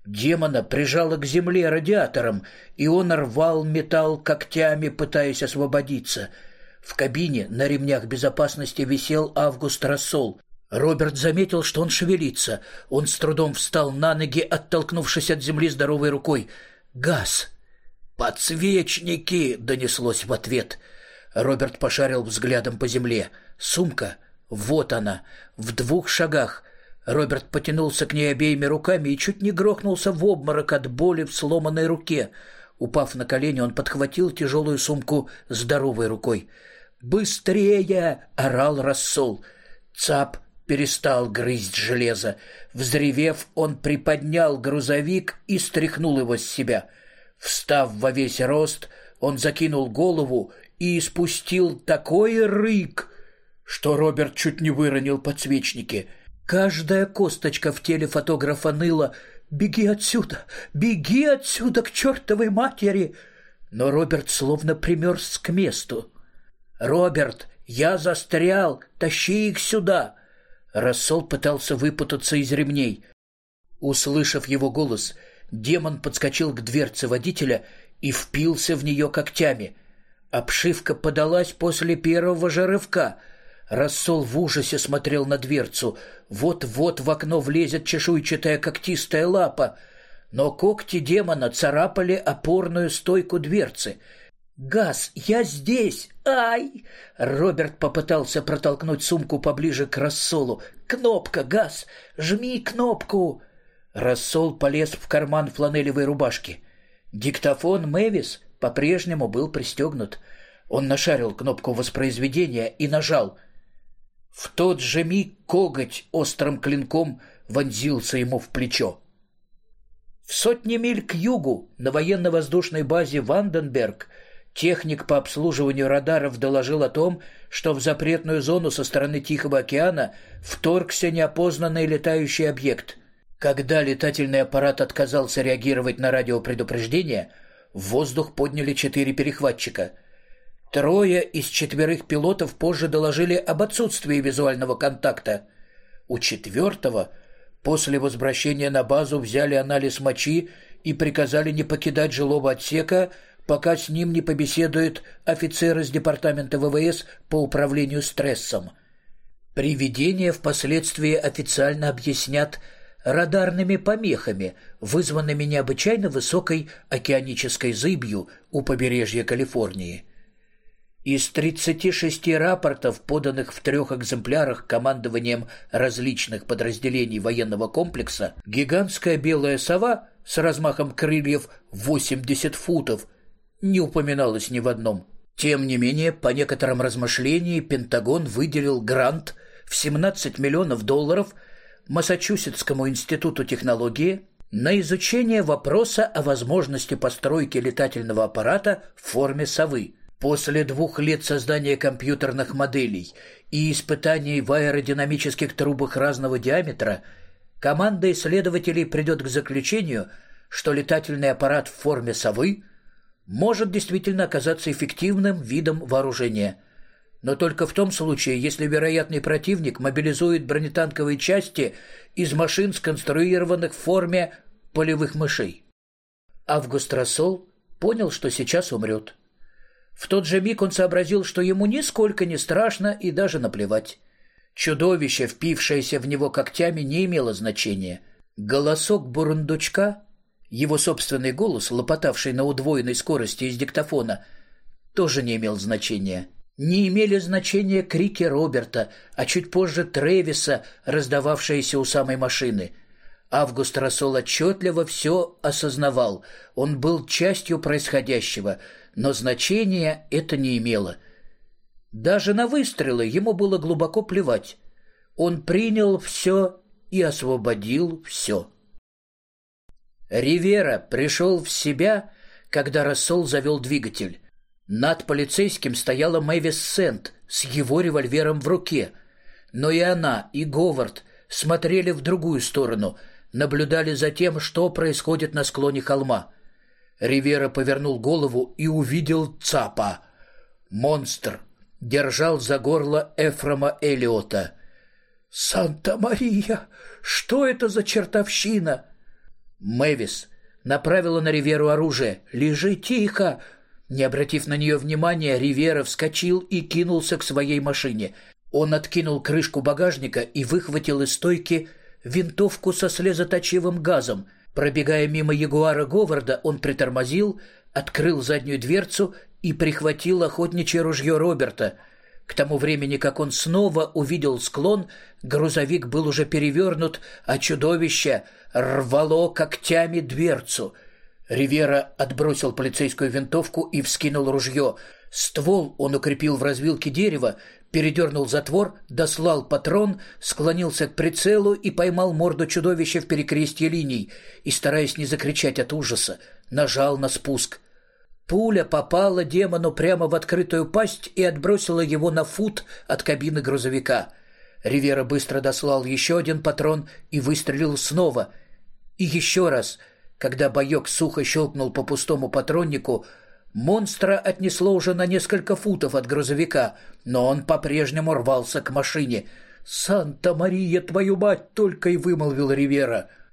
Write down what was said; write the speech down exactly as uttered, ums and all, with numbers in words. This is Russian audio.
Демона прижало к земле радиатором, и он рвал металл когтями, пытаясь освободиться. В кабине на ремнях безопасности висел Август Рассол. Роберт заметил, что он шевелится. Он с трудом встал на ноги, оттолкнувшись от земли здоровой рукой. «Газ!» «Подсвечники!» — донеслось в ответ. Роберт пошарил взглядом по земле. Сумка. Вот она, в двух шагах. Роберт потянулся к ней обеими руками и чуть не грохнулся в обморок от боли в сломанной руке. Упав на колени, он подхватил тяжелую сумку здоровой рукой. «Быстрее!» — орал Рассол. Цап перестал грызть железо. Взревев, он приподнял грузовик и стряхнул его с себя. Встав во весь рост, он закинул голову и испустил такой рык, что Роберт чуть не выронил подсвечники. Каждая косточка в теле фотографа ныла. «Беги отсюда! Беги отсюда к чертовой матери!» Но Роберт словно примерз к месту. «Роберт, я застрял! Тащи их сюда!» Рассол пытался выпутаться из ремней. Услышав его голос, демон подскочил к дверце водителя и впился в нее когтями. Обшивка подалась после первого же рывка. Рассол в ужасе смотрел на дверцу. Вот-вот в окно влезет чешуйчатая когтистая лапа. Но когти демона царапали опорную стойку дверцы. «Газ, я здесь! Ай!» Роберт попытался протолкнуть сумку поближе к Рассолу. «Кнопка, Газ! Жми кнопку!» Рассол полез в карман фланелевой рубашки. Диктофон Мэвис по-прежнему был пристегнут. Он нашарил кнопку воспроизведения и нажал. В тот же миг коготь острым клинком вонзился ему в плечо. В сотни миль к югу, на военно-воздушной базе Ванденберг, техник по обслуживанию радаров доложил о том, что в запретную зону со стороны Тихого океана вторгся неопознанный летающий объект. Когда летательный аппарат отказался реагировать на радиопредупреждение, в воздух подняли четыре перехватчика. Трое из четверых пилотов позже доложили об отсутствии визуального контакта. У четвертого после возвращения на базу взяли анализ мочи и приказали не покидать жилого отсека, пока с ним не побеседует офицер из департамента ВВС по управлению стрессом. Привидения впоследствии официально объяснят радарными помехами, вызванными необычайно высокой океанической зыбью у побережья Калифорнии. Из тридцати шести рапортов, поданных в трех экземплярах командованием различных подразделений военного комплекса, гигантская белая сова с размахом крыльев восемьдесят футов не упоминалась ни в одном. Тем не менее, по некоторым размышлениям, Пентагон выделил грант в семнадцать миллионов долларов Массачусетскому институту технологии на изучение вопроса о возможности постройки летательного аппарата в форме совы. После двух лет создания компьютерных моделей и испытаний в аэродинамических трубах разного диаметра, команда исследователей придет к заключению, что летательный аппарат в форме совы может действительно оказаться эффективным видом вооружения, но только в том случае, если вероятный противник мобилизует бронетанковые части из машин, сконструированных в форме полевых мышей. Август Рассол понял, что сейчас умрет. В тот же миг он сообразил, что ему нисколько не страшно и даже наплевать. Чудовище, впившееся в него когтями, не имело значения. Голосок бурундучка, его собственный голос, лопотавший на удвоенной скорости из диктофона, тоже не имел значения. Не имели значения крики Роберта, а чуть позже Трэвиса, раздававшиеся у самой машины. Август Рассол отчетливо все осознавал. Он был частью происходящего, но значения это не имело. Даже на выстрелы ему было глубоко плевать. Он принял все и освободил все. Ривера пришел в себя, когда Рассол завел двигатель. Над полицейским стояла Мэвис Сент с его револьвером в руке. Но и она, и Говард смотрели в другую сторону, наблюдали за тем, что происходит на склоне холма. Ривера повернул голову и увидел Цапа. Монстр держал за горло Эфрема Эллиота. «Санта-Мария! Что это за чертовщина?» Мэвис направила на Риверу оружие. «Лежи тихо!» Не обратив на нее внимания, Ривера вскочил и кинулся к своей машине. Он откинул крышку багажника и выхватил из стойки винтовку со слезоточивым газом. Пробегая мимо Ягуара Говарда, он притормозил, открыл заднюю дверцу и прихватил охотничье ружье Роберта. К тому времени, как он снова увидел склон, грузовик был уже перевернут, а чудовище рвало когтями дверцу. Ривера отбросил полицейскую винтовку и вскинул ружье. Ствол он укрепил в развилке дерева, передернул затвор, дослал патрон, склонился к прицелу и поймал морду чудовища в перекрестье линий и, стараясь не закричать от ужаса, нажал на спуск. Пуля попала демону прямо в открытую пасть и отбросила его на фут от кабины грузовика. Ривера быстро дослал еще один патрон и выстрелил снова. И еще раз, когда боек сухо щелкнул по пустому патроннику, монстра отнесло уже на несколько футов от грузовика, но он по-прежнему рвался к машине. «Санта-Мария, твою мать!» — только и вымолвил Ривера.